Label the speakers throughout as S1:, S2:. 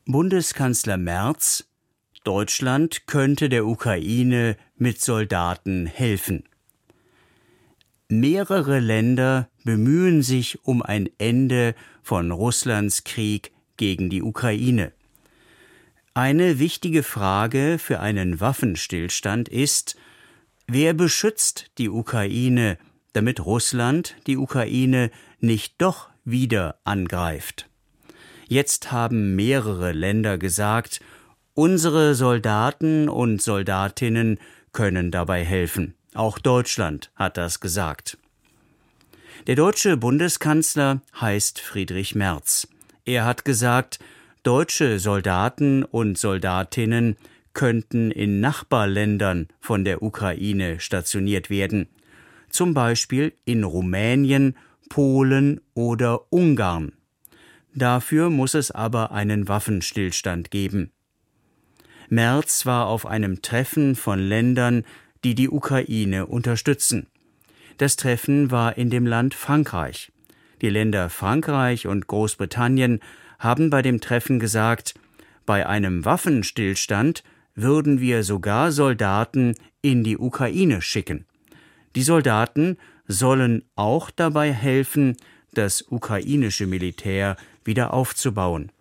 S1: Bundeskanzler Merz: Deutschland könnte der Ukraine mit Soldaten helfen. Mehrere Länder bemühen sich um ein Ende von Russlands Krieg gegen die Ukraine. Eine wichtige Frage für einen Waffenstillstand ist: Wer beschützt die Ukraine, damit Russland die Ukraine nicht doch wieder angreift? Jetzt haben mehrere Länder gesagt, unsere Soldaten und Soldatinnen können dabei helfen. Auch Deutschland hat das gesagt. Der deutsche Bundeskanzler heißt Friedrich Merz. Er hat gesagt, deutsche Soldaten und Soldatinnen könnten in Nachbarländern von der Ukraine stationiert werden, zum Beispiel in Rumänien, Polen oder Ungarn. Dafür muss es aber einen Waffenstillstand geben. Merz war auf einem Treffen von Ländern, die die Ukraine unterstützen. Das Treffen war in dem Land Frankreich. Die Länder Frankreich und Großbritannien haben bei dem Treffen gesagt, bei einem Waffenstillstand würden wir sogar Soldaten in die Ukraine schicken. Die Soldaten sollen auch dabei helfen, das ukrainische Militär wieder aufzubauen.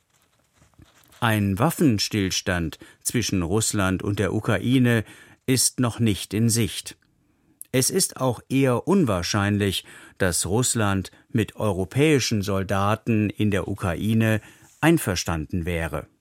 S1: Ein Waffenstillstand zwischen Russland und der Ukraine ist noch nicht in Sicht. Es ist auch eher unwahrscheinlich, dass Russland mit europäischen Soldaten in der Ukraine einverstanden wäre.